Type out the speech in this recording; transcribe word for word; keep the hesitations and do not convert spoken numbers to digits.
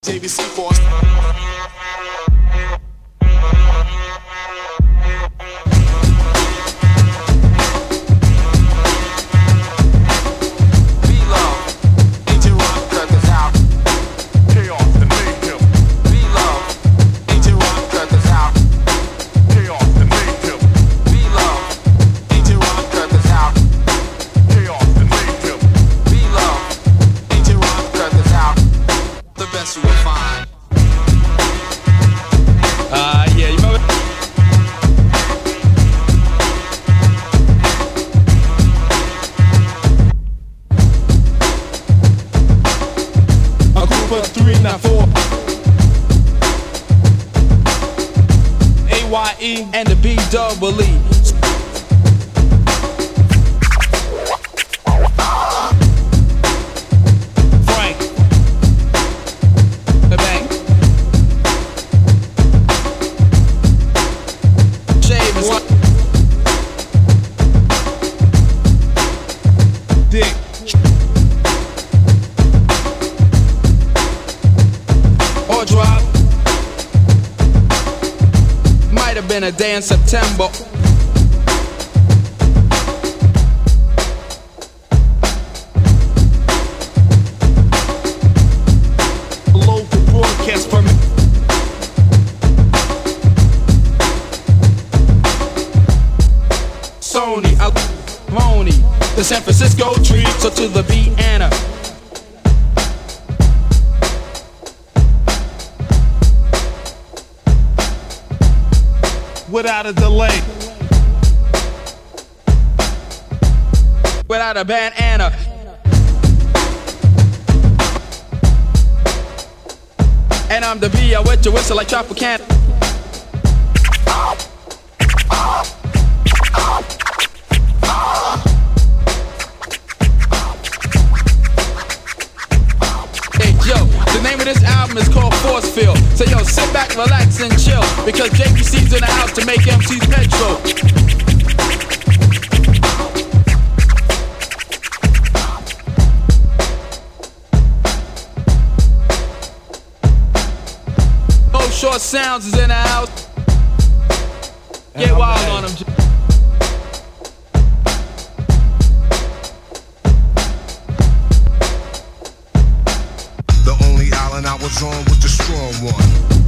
J V C Force. And the B double E. Frank. The bank. Shaving. Dick. Or drop. Might have been a day in September. Local broadcast from Sony, Aloni, the San Francisco tree, so to the B Anna. Without a delay, without a bandana, and I'm the B. I wet your whistle like Tropicana. Hey yo, the name of this album is called Force Field. So yo, sit back, relax, and chill, because J P C's in the house to make M Cs petrol. Oh, Short Sounds is in the house. Get wild on them. The only island I was on was the strong one.